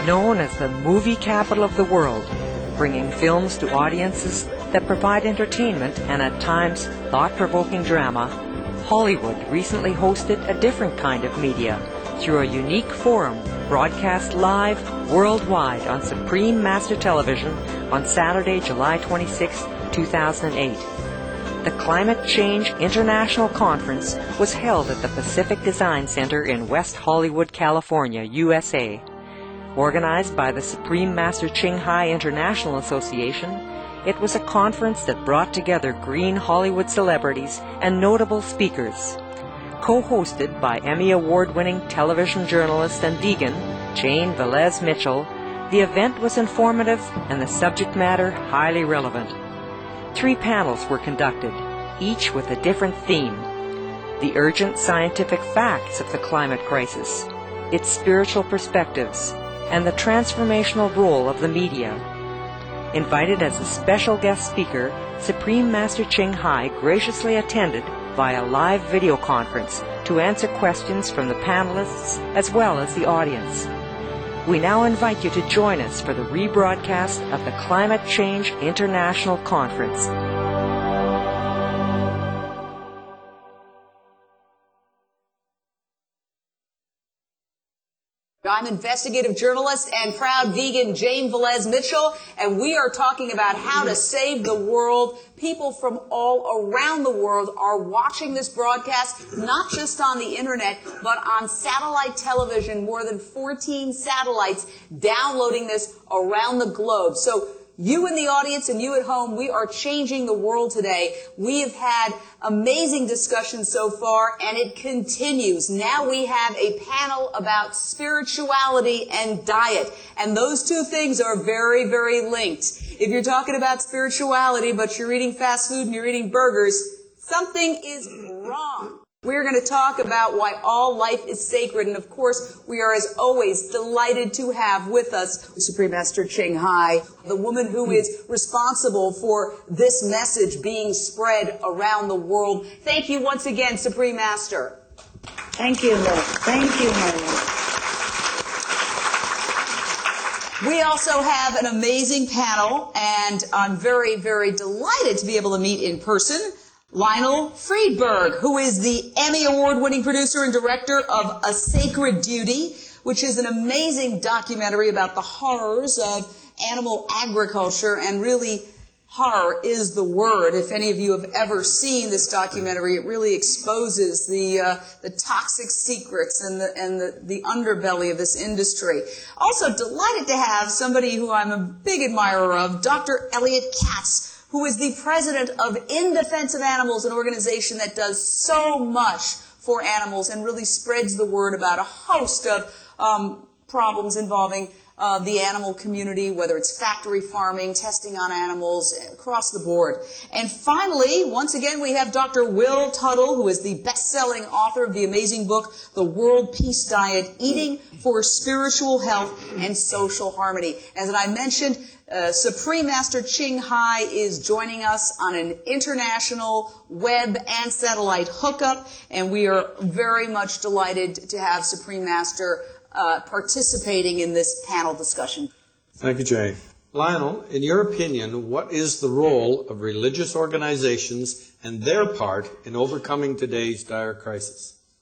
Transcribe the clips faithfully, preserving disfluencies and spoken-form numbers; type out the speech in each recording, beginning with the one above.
Known as the movie capital of the world, bringing films to audiences that provide entertainment and at times thought-provoking drama, Hollywood recently hosted a different kind of media through a unique forum broadcast live worldwide on Supreme Master Television on Saturday, July twenty-sixth, two thousand eight. The Climate Change International Conference was held at the Pacific Design Center in West Hollywood, California, U S A. Organized by the Supreme Master Ching Hai International Association, it was a conference that brought together green Hollywood celebrities and notable speakers. Co-hosted by Emmy Award-winning television journalist and vegan Jane Velez Mitchell, the event was informative and the subject matter highly relevant. Three panels were conducted, each with a different theme: the urgent scientific facts of the climate crisis, its spiritual perspectives, and the transformational role of the media. Invited as a special guest speaker, Supreme Master Ching Hai graciously attended via live video conference to answer questions from the panelists as well as the audience. We now invite you to join us for the rebroadcast of the Climate Change International Conference. I'm investigative journalist and proud vegan Jane Velez Mitchell, and we are talking about how to save the world. People from all around the world are watching this broadcast, not just on the internet, but on satellite television. More than fourteen satellites downloading this around the globe. So you in the audience and you at home, we are changing the world today. We have had amazing discussions so far, and it continues. Now we have a panel about spirituality and diet, and those two things are very, very linked. If you're talking about spirituality, but you're eating fast food and you're eating burgers, something is wrong. We're going to talk about why all life is sacred, and of course, we are, as always, delighted to have with us Supreme Master Ching Hai, the woman who is responsible for this message being spread around the world. Thank you once again, Supreme Master. Thank you, Lord. Thank you, Mary. We also have an amazing panel, and I'm very, very delighted to be able to meet in person Lionel Friedberg, who is the Emmy Award-winning producer and director of A Sacred Duty, which is an amazing documentary about the horrors of animal agriculture, and really, horror is the word. If any of you have ever seen this documentary, it really exposes the uh, the toxic secrets and the and the, the underbelly of this industry. Also delighted to have somebody who I'm a big admirer of, Doctor Elliot Katz, who is the president of In Defense of Animals, an organization that does so much for animals and really spreads the word about a host of um, problems involving uh, the animal community, whether it's factory farming, testing on animals, across the board. And finally, once again, we have Doctor Will Tuttle, who is the best-selling author of the amazing book, The World Peace Diet, Eating for Spiritual Health and Social Harmony. As I mentioned, Uh, Supreme Master Ching Hai is joining us on an international web and satellite hookup, and we are very much delighted to have Supreme Master uh, participating in this panel discussion. Thank you, Jay. Lionel, in your opinion, what is the role of religious organizations and their part in overcoming today's dire crisis?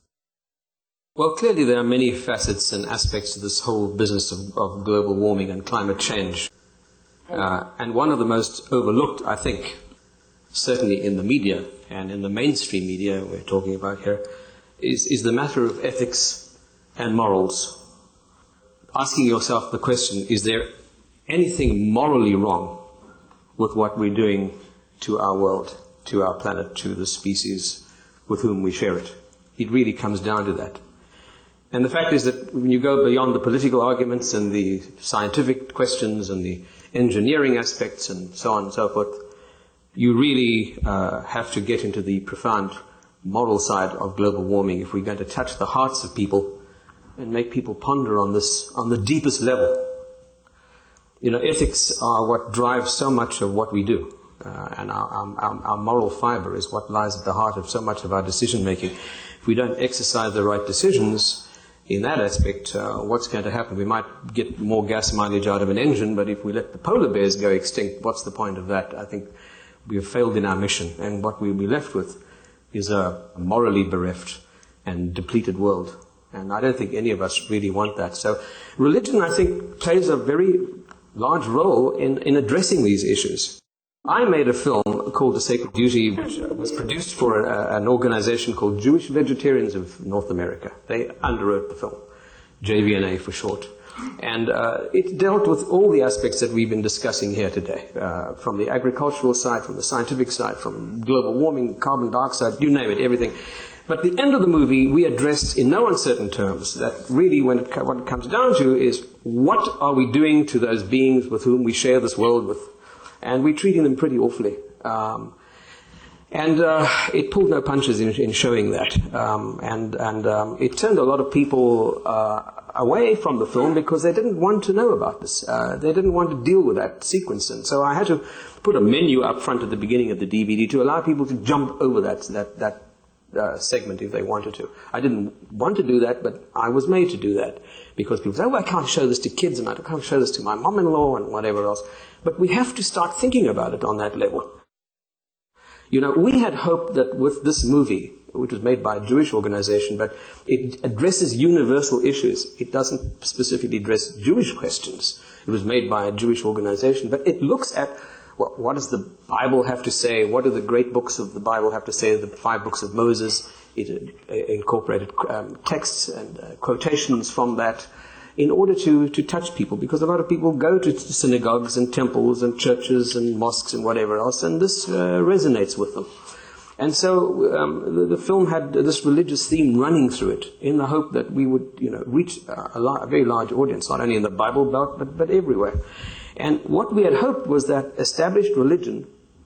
Well, clearly there are many facets and aspects to this whole business of, of global warming and climate change. Uh, and one of the most overlooked, I think, certainly in the media and in the mainstream media we're talking about here, is, is the matter of ethics and morals. Asking yourself the question, is there anything morally wrong with what we're doing to our world, to our planet, to the species with whom we share it? It really comes down to that. And the fact is that when you go beyond the political arguments and the scientific questions and the engineering aspects and so on and so forth, you really uh, have to get into the profound moral side of global warming if we're going to touch the hearts of people and make people ponder on this on the deepest level. You know, ethics are what drives so much of what we do, uh, and our, our, our moral fiber is what lies at the heart of so much of our decision making. If we don't exercise the right decisions, in that aspect, uh, what's going to happen? We might get more gas mileage out of an engine, but if we let the polar bears go extinct, what's the point of that? I think we have failed in our mission, and what we'll be left with is a morally bereft and depleted world. And I don't think any of us really want that. So religion, I think, plays a very large role in, in addressing these issues. I made a film called The Sacred Duty, which was produced for a, an organization called Jewish Vegetarians of North America. They underwrote the film, J V N A for short. And uh, it dealt with all the aspects that we've been discussing here today, uh, from the agricultural side, from the scientific side, from global warming, carbon dioxide, you name it, everything. But at the end of the movie, we addressed in no uncertain terms that really when it, what it comes down to is what are we doing to those beings with whom we share this world with? And we're treating them pretty awfully. Um, and uh, it pulled no punches in, in showing that. Um, and and um, it turned a lot of people uh, away from the film because they didn't want to know about this. Uh, they didn't want to deal with that sequence. And so I had to put a menu up front at the beginning of the D V D to allow people to jump over that, that, that uh, segment if they wanted to. I didn't want to do that, but I was made to do that because people say, oh, I can't show this to kids and I can't show this to my mom-in-law and whatever else. But we have to start thinking about it on that level. You know, we had hoped that with this movie, which was made by a Jewish organization, but it addresses universal issues. It doesn't specifically address Jewish questions. It was made by a Jewish organization, but it looks at well, what does the Bible have to say? What do the great books of the Bible have to say? The five books of Moses. It uh, incorporated um, texts and uh, quotations from that, in order to, to touch people, because a lot of people go to synagogues and temples and churches and mosques and whatever else, and this uh, resonates with them. And so um, the, the film had this religious theme running through it, in the hope that we would, you know, reach a, a, a very large audience, not only in the Bible Belt, but, but everywhere. And what we had hoped was that established religion,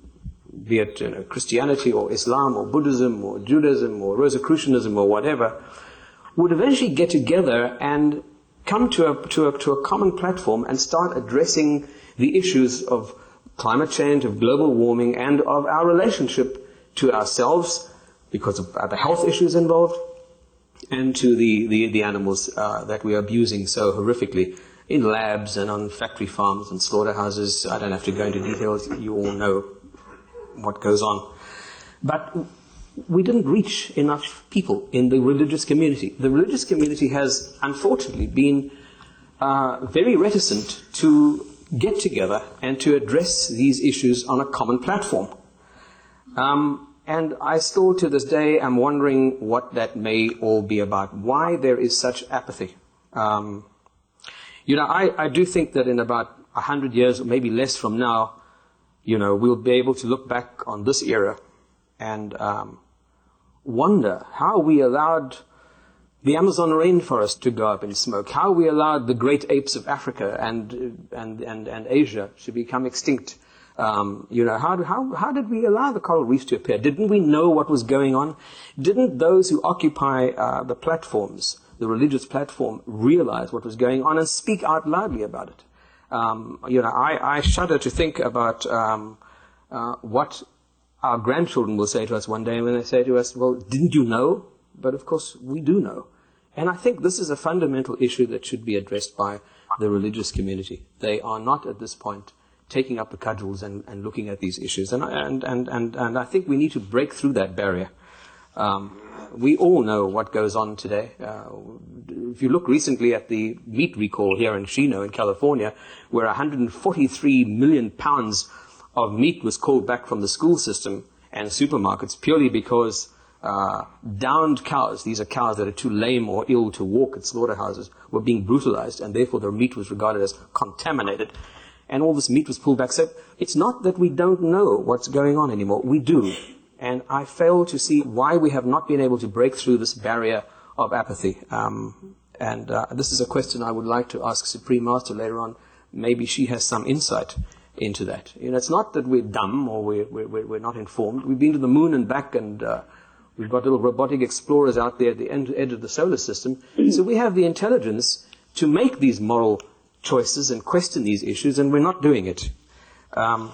be it you know, Christianity or Islam or Buddhism or Judaism or Rosicrucianism or whatever, would eventually get together and come to a, to a, to a common platform and start addressing the issues of climate change, of global warming, and of our relationship to ourselves, because of the health issues involved, and to the, the, the animals uh, that we are abusing so horrifically in labs and on factory farms and slaughterhouses. I don't have to go into details. You all know what goes on. But we didn't reach enough people in the religious community. The religious community has, unfortunately, been uh, very reticent to get together and to address these issues on a common platform. Um, and I still, to this day, am wondering what that may all be about, why there is such apathy. Um, you know, I, I do think that in about a hundred years, or maybe less from now, you know, we'll be able to look back on this era and um, wonder how we allowed the Amazon rainforest to go up in smoke, how we allowed the great apes of Africa and and and, and Asia to become extinct. Um, you know, how, how how did we allow the coral reefs to appear? Didn't we know what was going on? Didn't those who occupy uh, the platforms, the religious platform, realize what was going on and speak out loudly about it? Um, you know, I, I shudder to think about um, uh, what our grandchildren will say to us one day when they say to us, well, didn't you know? But of course, we do know. And I think this is a fundamental issue that should be addressed by the religious community. They are not at this point taking up the cudgels and, and looking at these issues. And, and, and, and, and I think we need to break through that barrier. Um, we all know what goes on today. Uh, if you look recently at the meat recall here in Chino in California, where one hundred forty-three million pounds of meat was called back from the school system and supermarkets purely because uh, downed cows, these are cows that are too lame or ill to walk at slaughterhouses, were being brutalized, and therefore their meat was regarded as contaminated. And all this meat was pulled back. So it's not that we don't know what's going on anymore. We do. And I fail to see why we have not been able to break through this barrier of apathy. Um, and uh, this is a question I would like to ask Supreme Master later on. Maybe she has some insight into that. You know, it's not that we're dumb or we're, we're, we're not informed. We've been to the moon and back, and uh, we've got little robotic explorers out there at the end, edge of the solar system. So we have the intelligence to make these moral choices and question these issues, and we're not doing it. Um,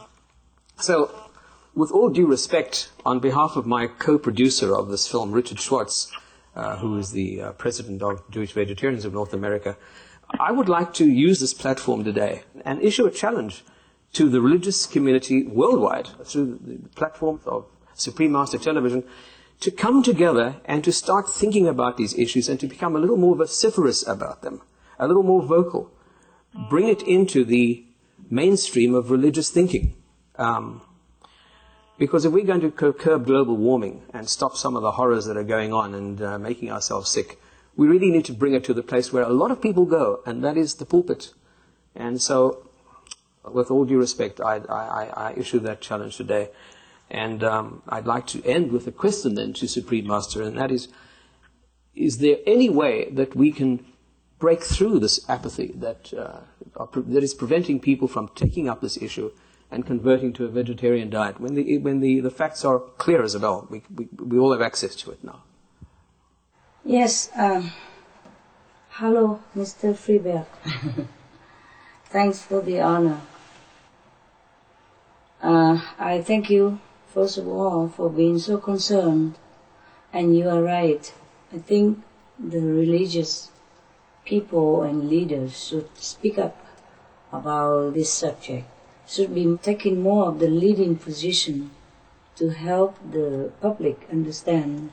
so, with all due respect, on behalf of my co-producer of this film, Richard Schwartz, uh, who is the uh, president of Jewish Vegetarians of North America. I would like to use this platform today and issue a challenge to the religious community worldwide through the platform of Supreme Master Television to come together and to start thinking about these issues and to become a little more vociferous about them, a little more vocal. Bring it into the mainstream of religious thinking. Um, because if we're going to curb global warming and stop some of the horrors that are going on and uh, making ourselves sick, we really need to bring it to the place where a lot of people go, and that is the pulpit. And so, with all due respect, I, I, I issue that challenge today. And um, I'd like to end with a question then to Supreme Master, and that is, is there any way that we can break through this apathy that, uh, are pre- that is preventing people from taking up this issue and converting to a vegetarian diet, when the, when the, the facts are clear as a bell? We, we, we all have access to it now. Yes, um, hello, Mister Freeberg. Thanks for the honor. Uh, I thank you, first of all, for being so concerned. And you are right. I think the religious people and leaders should speak up about this subject, should be taking more of the leading position to help the public understand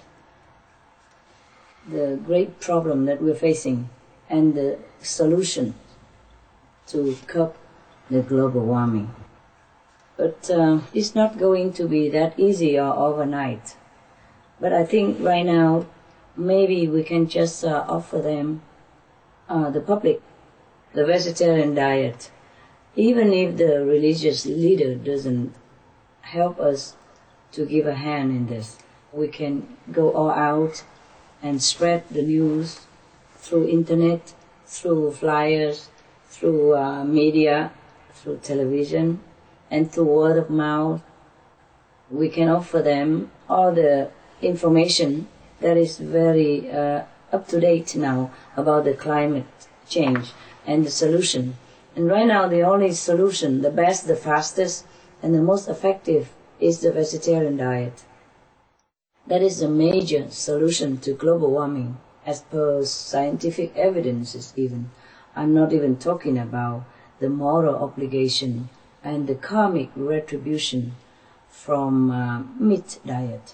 the great problem that we're facing and the solution to curb the global warming. But uh, it's not going to be that easy or overnight. But I think right now, maybe we can just uh, offer them, uh, the public, the vegetarian diet. Even if the religious leader doesn't help us to give a hand in this, we can go all out and spread the news through internet, through flyers, through uh, media, through television, and through word of mouth. We can offer them all the information that is very uh, up to date now about the climate change and the solution. And right now the only solution, the best, the fastest, and the most effective is the vegetarian diet. That is a major solution to global warming, as per scientific evidences even. I'm not even talking about the moral obligation and the karmic retribution from uh, meat diet.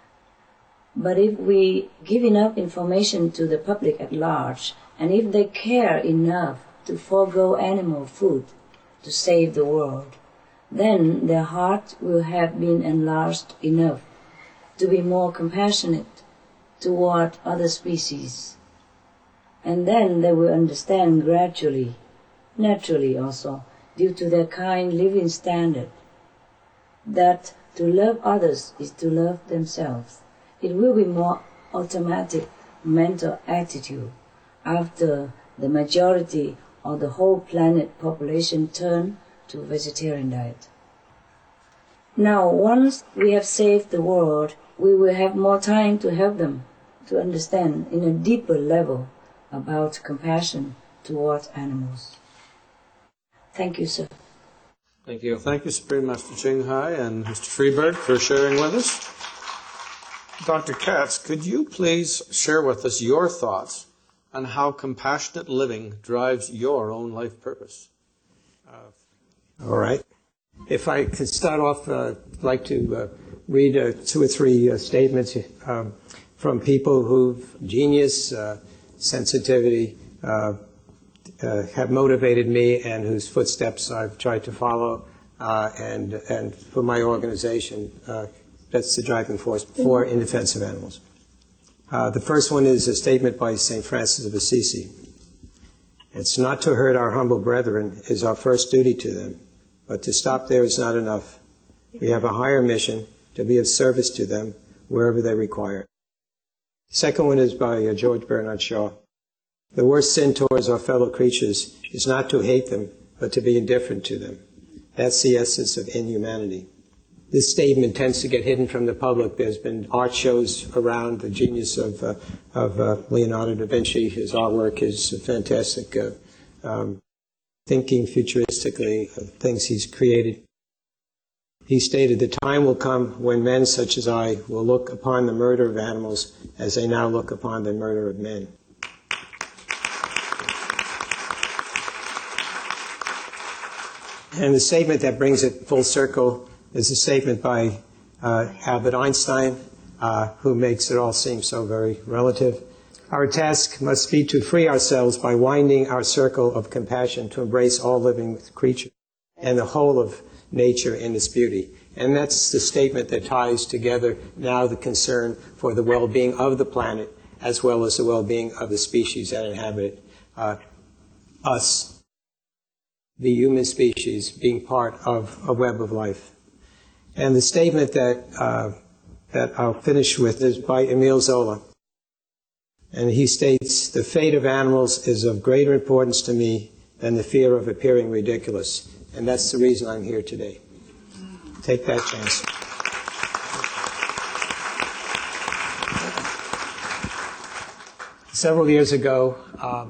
But if we give enough information to the public at large, and if they care enough to forego animal food to save the world, then their heart will have been enlarged enough to be more compassionate toward other species. And then they will understand gradually, naturally also, due to their kind living standard, that to love others is to love themselves. It will be more automatic mental attitude after the majority of the whole planet population turn to vegetarian diet. Now, once we have saved the world, we will have more time to help them to understand in a deeper level about compassion towards animals. Thank you, sir. Thank you. Thank you, Supreme Master Ching Hai and Mister Freeberg, for sharing with us. Doctor Katz, could you please share with us your thoughts on how compassionate living drives your own life purpose? Uh, All right. If I could start off, uh, I'd like to uh, read uh, two or three uh, statements um, from people who've genius, uh, sensitivity, uh, uh, have motivated me and whose footsteps I've tried to follow, uh, and, and for my organization, uh, that's the driving force for In Defense of Animals. Uh, the first one is a statement by Saint Francis of Assisi. It's not to hurt our humble brethren is our first duty to them, but to stop there is not enough. We have a higher mission to be of service to them wherever they require it. The second one is by uh, George Bernard Shaw. The worst sin towards our fellow creatures is not to hate them, but to be indifferent to them. That's the essence of inhumanity. This statement tends to get hidden from the public. There's been art shows around the genius of, uh, of uh, Leonardo da Vinci. His artwork is fantastic. Uh, um, thinking futuristically of things he's created. He stated, "The time will come when men such as I will look upon the murder of animals as they now look upon the murder of men." And the statement that brings it full circle is a statement by uh, Albert Einstein, uh, who makes it all seem so very relative. Our task must be to free ourselves by winding our circle of compassion to embrace all living creatures and the whole of nature in its beauty. And that's the statement that ties together now the concern for the well-being of the planet as well as the well-being of the species that inhabit it. Uh, us, the human species, being part of a web of life. And the statement that, uh, that I'll finish with is by Emile Zola. And he states, "The fate of animals is of greater importance to me than the fear of appearing ridiculous." And that's the reason I'm here today. Take that chance. Several years ago, um,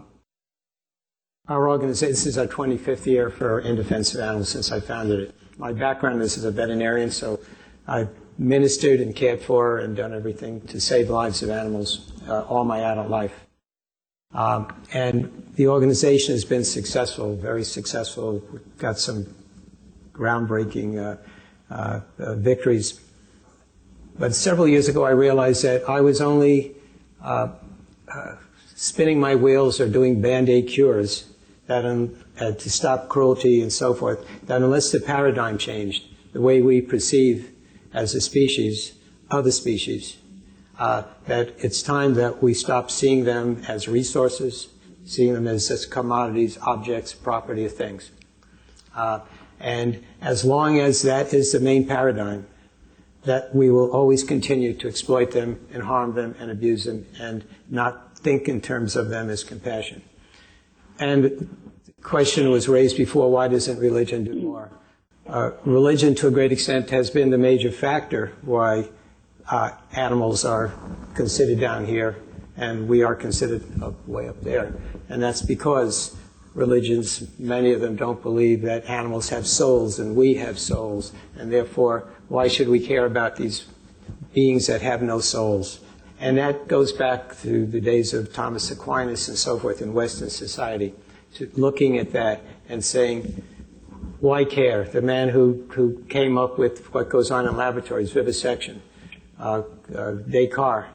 our organization, this is our twenty-fifth year for In Defense of Animals since I founded it. My background is as a veterinarian, so I've ministered and cared for and done everything to save the lives of animals uh, all my adult life. Um, and the organization has been successful, very successful. We've got some groundbreaking uh, uh, uh, victories. But several years ago, I realized that I was only uh, uh, spinning my wheels or doing Band-Aid cures that um, uh, to stop cruelty and so forth, that unless the paradigm changed, the way we perceive as a species, other species, uh, that it's time that we stop seeing them as resources, seeing them as, as commodities, objects, property of things. Uh, and as long as that is the main paradigm, that we will always continue to exploit them and harm them and abuse them and not think in terms of them as compassion. And the question was raised before, why doesn't religion do more? Uh, religion, to a great extent, has been the major factor why uh, animals are considered down here and we are considered up, way up there. And that's because religions, many of them don't believe that animals have souls and we have souls, and therefore, why should we care about these beings that have no souls? And that goes back to the days of Thomas Aquinas and so forth in Western society, to looking at that and saying, why care? The man who, who came up with what goes on in laboratories, vivisection, uh, uh, Descartes.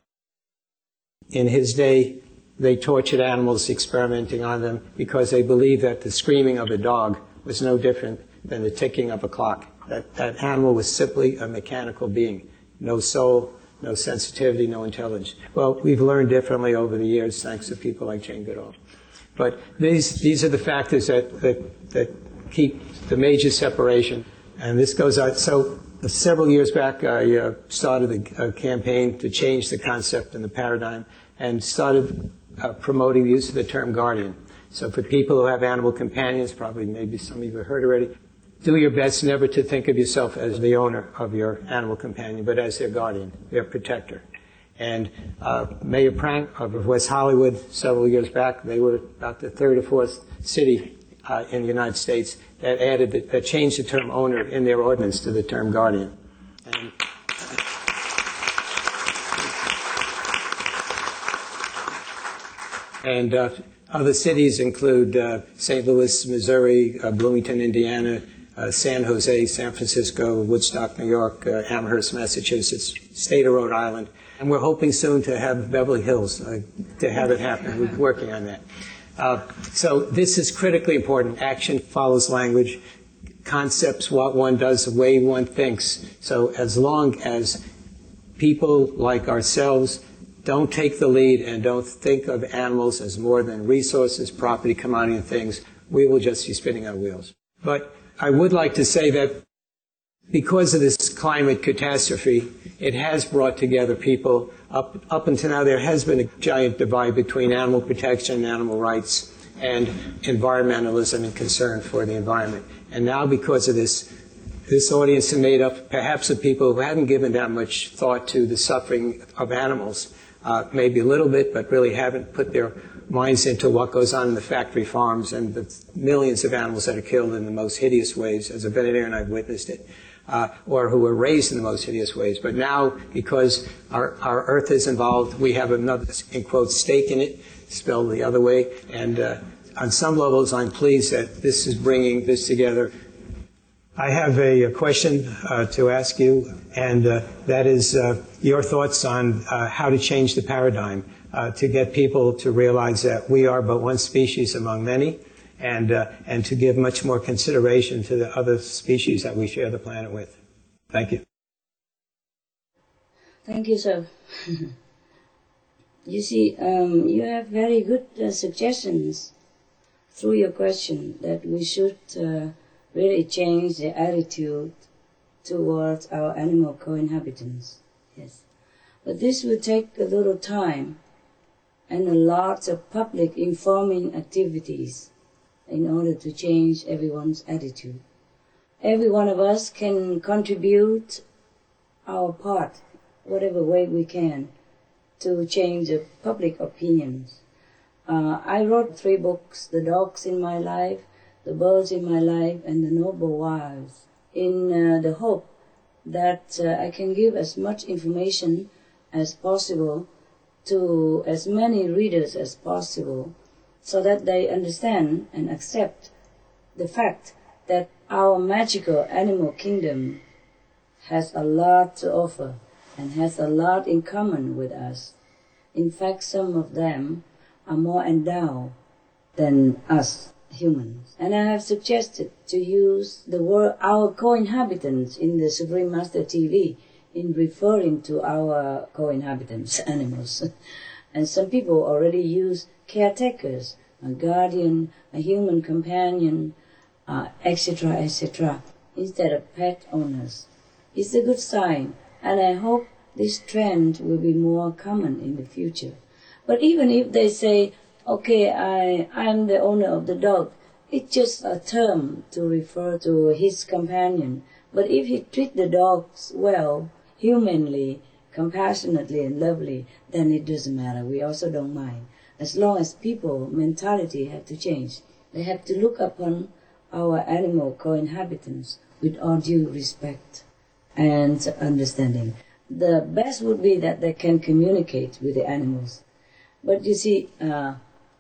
In his day, they tortured animals experimenting on them because they believed that the screaming of a dog was no different than the ticking of a clock. That, that animal was simply a mechanical being. No soul, no sensitivity, no intelligence. Well, we've learned differently over the years thanks to people like Jane Goodall. But these, these are the factors that, that, that keep the major separation. And this goes out. So uh, several years back, I uh, started a, a campaign to change the concept and the paradigm and started uh, promoting the use of the term guardian. So for people who have animal companions, probably maybe some of you have heard already, do your best never to think of yourself as the owner of your animal companion, but as their guardian, their protector. And uh, Mayor Prank of West Hollywood, several years back, they were about the third or fourth city uh, in the United States that added, the, that changed the term owner in their ordinance to the term guardian. And, and uh, other cities include uh, Saint Louis, Missouri, uh, Bloomington, Indiana, Uh, San Jose, San Francisco, Woodstock, New York, uh, Amherst, Massachusetts, state of Rhode Island. And we're hoping soon to have Beverly Hills, uh, to have it happen. We're working on that. Uh, so this is critically important. Action follows language. Concepts, what one does, the way one thinks. So as long as people like ourselves don't take the lead and don't think of animals as more than resources, property, commodity, and things, we will just be spinning our wheels. But I would like to say that because of this climate catastrophe, it has brought together people. Up, up until now, there has been a giant divide between animal protection and animal rights and environmentalism and concern for the environment. And now because of this, this audience is made up perhaps of people who hadn't given that much thought to the suffering of animals, uh, maybe a little bit, but really haven't put their minds into what goes on in the factory farms and the millions of animals that are killed in the most hideous ways. As a veterinarian, I've witnessed it. uh, or who were raised in the most hideous ways. But now, because our, our earth is involved, we have another, in quotes, stake in it, spelled the other way. And uh, on some levels, I'm pleased that this is bringing this together. I have a, a question uh, to ask you, and uh, that is uh, your thoughts on uh, how to change the paradigm uh, to get people to realize that we are but one species among many, and uh, and to give much more consideration to the other species that we share the planet with. Thank you. Thank you, sir. You see, um, you have very good uh, suggestions through your question that we should uh, really change the attitude towards our animal co-inhabitants. Yes. But this will take a little time and a lot of public informing activities in order to change everyone's attitude. Every one of us can contribute our part, whatever way we can, to change the public opinions. Uh, I wrote three books, The Dogs in My Life, The Birds in My Life, and The Noble Wives, in uh, the hope that uh, I can give as much information as possible to as many readers as possible, so that they understand and accept the fact that our magical animal kingdom has a lot to offer and has a lot in common with us. In fact, some of them are more endowed than us humans. And I have suggested to use the word our co-inhabitants in the Supreme Master T V in referring to our co-inhabitants, animals. And some people already use caretakers, a guardian, a human companion, uh, et cetera, et cetera, instead of pet owners. It's a good sign, and I hope this trend will be more common in the future. But even if they say, okay, I, I'm the owner of the dog, it's just a term to refer to his companion. But if he treats the dogs well, humanly, compassionately, and lovely, then it doesn't matter. We also don't mind. As long as people, mentality have to change. They have to look upon our animal co-inhabitants with all due respect and understanding. The best would be that they can communicate with the animals. But you see, uh,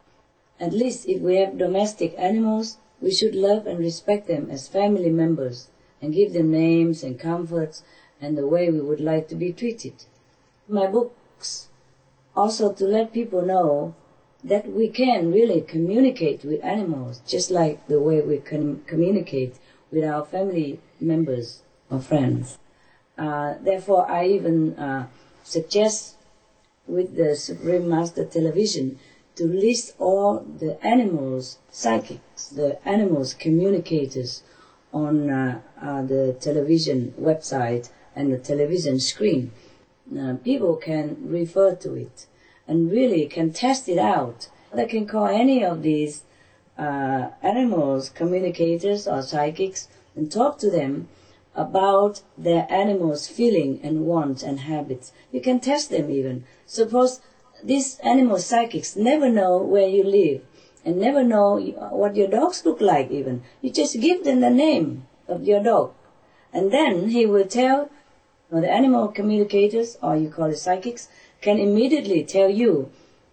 at least if we have domestic animals, we should love and respect them as family members and give them names and comforts and the way we would like to be treated. My books also to let people know that we can really communicate with animals just like the way we can communicate with our family members or friends. Uh, therefore, I even uh, suggest with the Supreme Master Television to list all the animals' psychics, the animals' communicators on uh, uh, the television website and the television screen. Uh, people can refer to it and really can test it out. They can call any of these uh, animals, communicators or psychics, and talk to them about their animals' feeling and wants and habits. You can test them even. Suppose these animal psychics never know where you live and never know what your dogs look like even. You just give them the name of your dog. And then he will tell, or the animal communicators, or you call it psychics, can immediately tell you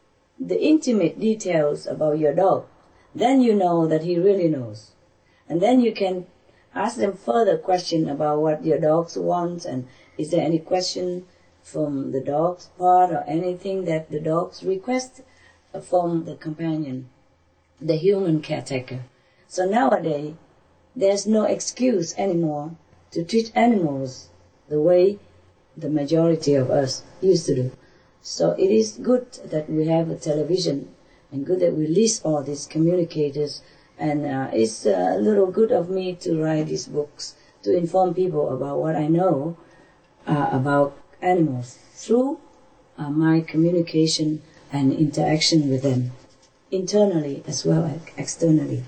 the intimate details about your dog. Then you know that he really knows. And then you can ask them further question about what your dogs want, and is there any question from the dog's part or anything that the dogs request from the companion, the human caretaker. So nowadays, there's no excuse anymore to treat animals the way the majority of us used to do. So it is good that we have a television and good that we list all these communicators. And uh, it's a little good of me to write these books to inform people about what I know uh, about animals through uh, my communication and interaction with them, internally as well as externally.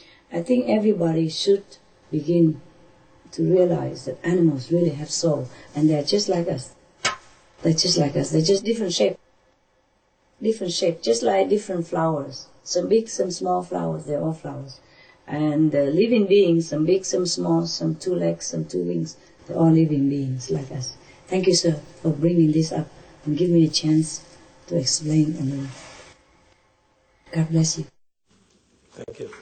I think everybody should begin to realize that animals really have soul, and they're just like us. They're just like us. They're just different shape. Different shape, just like different flowers. Some big, some small flowers, they're all flowers. And uh, living beings, some big, some small, some two legs, some two wings, to all living beings like us. Thank you, sir, for bringing this up and giving me a chance to explain a little. God bless you. Thank you.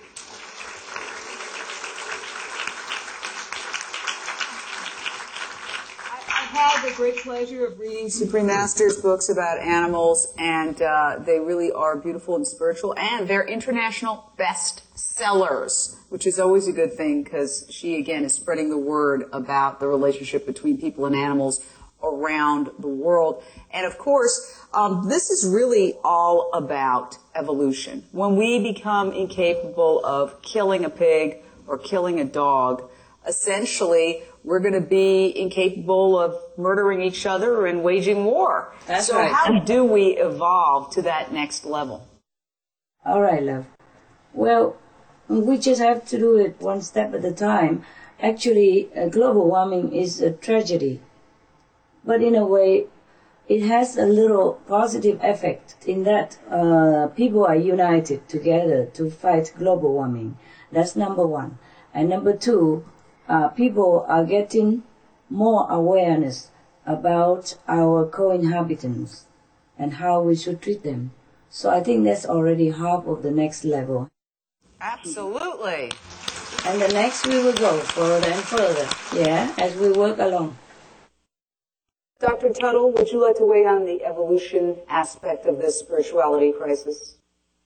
I had the great pleasure of reading Supreme Master's books about animals, and uh, they really are beautiful and spiritual, and they're international bestsellers, which is always a good thing because she, again, is spreading the word about the relationship between people and animals around the world. And of course, um, this is really all about evolution. When we become incapable of killing a pig or killing a dog, essentially, we're going to be incapable of murdering each other and waging war. That's so right. how do we evolve to that next level? All right, love. Well, we just have to do it one step at a time. Actually, uh, global warming is a tragedy. But in a way, it has a little positive effect in that uh, people are united together to fight global warming. That's number one. And number two, Uh, people are getting more awareness about our co-inhabitants and how we should treat them. So I think that's already half of the next level. Absolutely. And the next we will go further and further, yeah, as we work along. Doctor Tuttle, would you like to weigh on the evolution aspect of this spirituality crisis?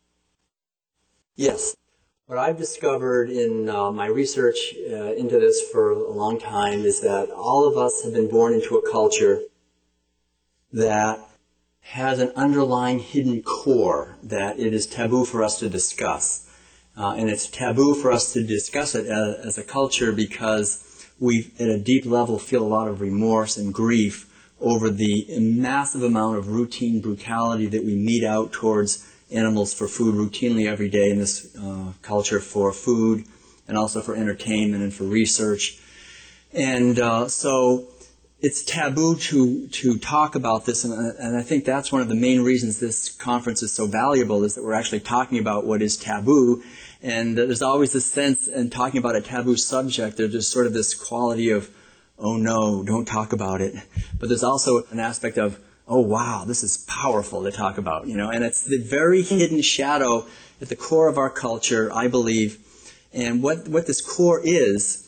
Yes. What I've discovered in uh, my research uh, into this for a long time is that all of us have been born into a culture that has an underlying hidden core that it is taboo for us to discuss. Uh, and it's taboo for us to discuss it as, as a culture because we, at a deep level, feel a lot of remorse and grief over the massive amount of routine brutality that we mete out towards animals for food routinely every day in this uh, culture for food and also for entertainment and for research. And uh, so it's taboo to, to talk about this, and, and I think that's one of the main reasons this conference is so valuable, is that we're actually talking about what is taboo. And there's always this sense in talking about a taboo subject, there's just sort of this quality of, oh no, don't talk about it. But there's also an aspect of, oh wow, this is powerful to talk about, you know, and it's the very hidden shadow at the core of our culture, I believe. And what, what this core is,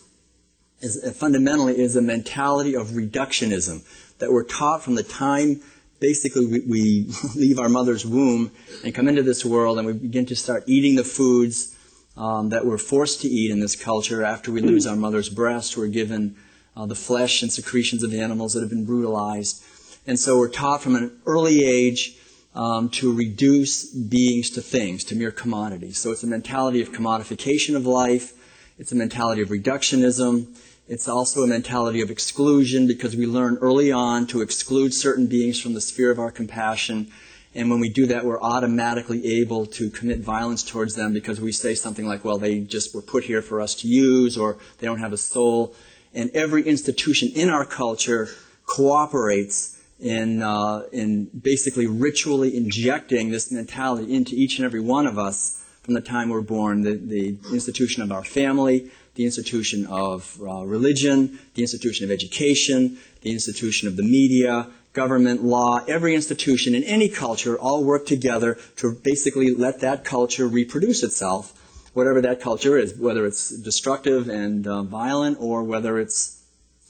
is uh, fundamentally is a mentality of reductionism that we're taught from the time basically we, we leave our mother's womb and come into this world, and we begin to start eating the foods um, that we're forced to eat in this culture. After we lose our mother's breast, we're given uh, the flesh and secretions of animals that have been brutalized. And so we're taught from an early age um, to reduce beings to things, to mere commodities. So it's a mentality of commodification of life. It's a mentality of reductionism. It's also a mentality of exclusion, because we learn early on to exclude certain beings from the sphere of our compassion. And when we do that, we're automatically able to commit violence towards them because we say something like, well, they just were put here for us to use, or they don't have a soul. And every institution in our culture cooperates in, uh, in basically ritually injecting this mentality into each and every one of us from the time we're born. The, the institution of our family, the institution of uh, religion, the institution of education, the institution of the media, government, law, every institution in any culture all work together to basically let that culture reproduce itself, whatever that culture is, whether it's destructive and uh, violent or whether it's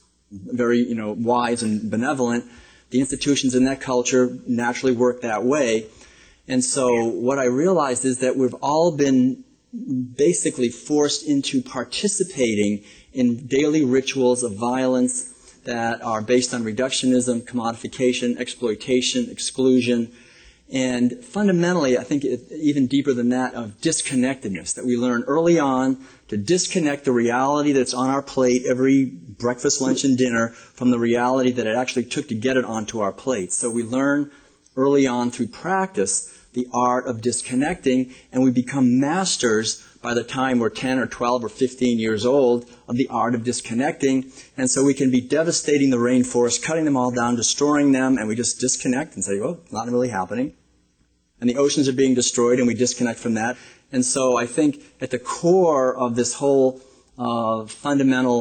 very, you know, wise and benevolent. The institutions in that culture naturally work that way. And so what I realized is that we've all been basically forced into participating in daily rituals of violence that are based on reductionism, commodification, exploitation, exclusion, and fundamentally, I think it, even deeper than that, of disconnectedness, that we learn early on to disconnect the reality that's on our plate every breakfast, lunch, and dinner from the reality that it actually took to get it onto our plate. So we learn early on through practice the art of disconnecting, and we become masters by the time we're ten or twelve or fifteen years old of the art of disconnecting. And so we can be devastating the rainforest, cutting them all down, destroying them, and we just disconnect and say, well, it's not really happening. And the oceans are being destroyed, and we disconnect from that. And so I think at the core of this whole uh, fundamental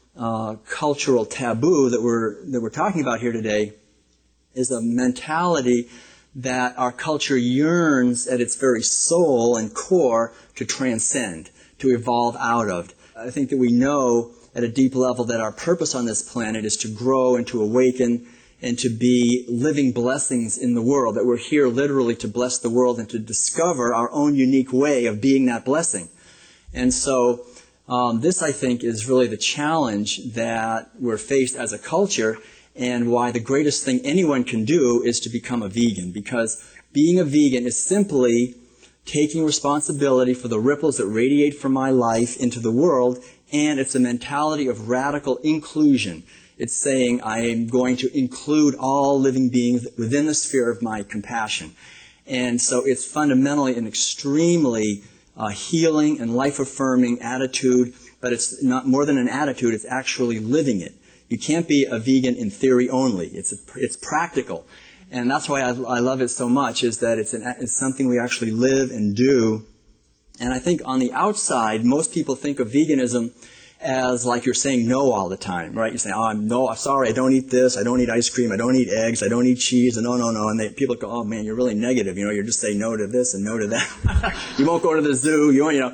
uh, cultural taboo that we're that we're talking about here today is a mentality that our culture yearns at its very soul and core to transcend, to evolve out of. I think that we know at a deep level that our purpose on this planet is to grow and to awaken and to be living blessings in the world, that we're here literally to bless the world and to discover our own unique way of being that blessing. And so um, this, I think, is really the challenge that we're faced as a culture, and why the greatest thing anyone can do is to become a vegan, because being a vegan is simply taking responsibility for the ripples that radiate from my life into the world, and it's a mentality of radical inclusion. It's saying I am going to include all living beings within the sphere of my compassion. And so it's fundamentally an extremely uh, healing and life-affirming attitude, but it's not more than an attitude, it's actually living it. You can't be a vegan in theory only. It's, a, it's practical. And that's why I, I love it so much, is that it's, an, it's something we actually live and do. And I think on the outside, most people think of veganism as like you're saying no all the time, right? You're saying, oh, I'm no, I'm sorry, I don't eat this, I don't eat ice cream, I don't eat eggs, I don't eat cheese, and no, no, no. And they, people go, oh man, you're really negative, you know, you're just saying no to this and no to that. You won't go to the zoo, you won't, you know.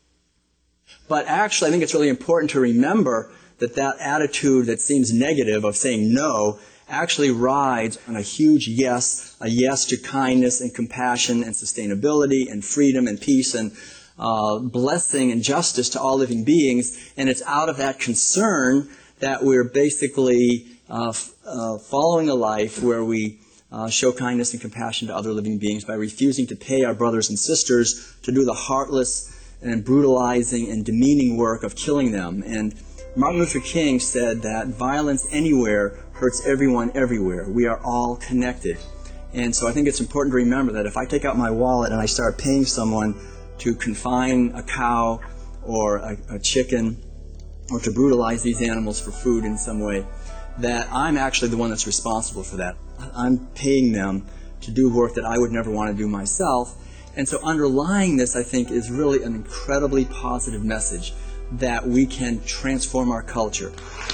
But actually, I think it's really important to remember that that attitude that seems negative of saying no actually rides on a huge yes, a yes to kindness and compassion and sustainability and freedom and peace and uh, blessing and justice to all living beings. And it's out of that concern that we're basically uh, f- uh, following a life where we uh, show kindness and compassion to other living beings by refusing to pay our brothers and sisters to do the heartless and brutalizing and demeaning work of killing them. And Martin Luther King said that violence anywhere hurts everyone everywhere. We are all connected. And so I think it's important to remember that if I take out my wallet and I start paying someone to confine a cow or a, a chicken or to brutalize these animals for food in some way, that I'm actually the one that's responsible for that. I'm paying them to do work that I would never want to do myself. And so underlying this, I think, is really an incredibly positive message that we can transform our culture.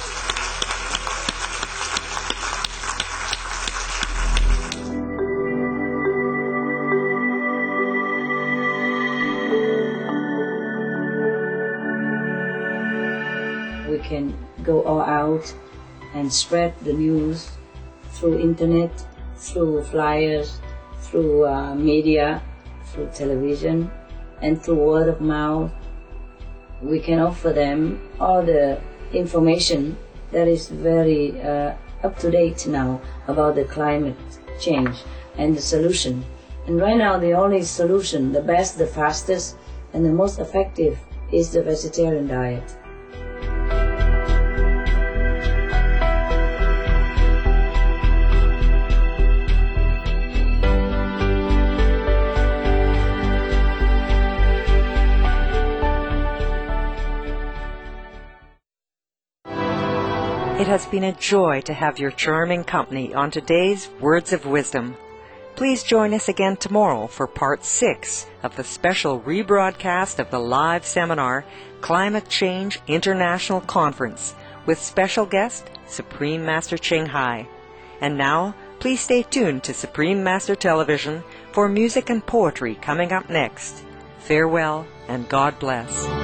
We can go all out and spread the news through internet, through flyers, through uh, media, through television, and through word of mouth. We can offer them all the information that is very uh, up to date now about the climate change and the solution. And right now the only solution, the best, the fastest, and the most effective is the vegetarian diet. It has been a joy to have your charming company on today's Words of Wisdom. Please join us again tomorrow for part six of the special rebroadcast of the live seminar, Climate Change International Conference, with special guest, Supreme Master Ching Hai. And now, please stay tuned to Supreme Master Television for music and poetry coming up next. Farewell, and God bless.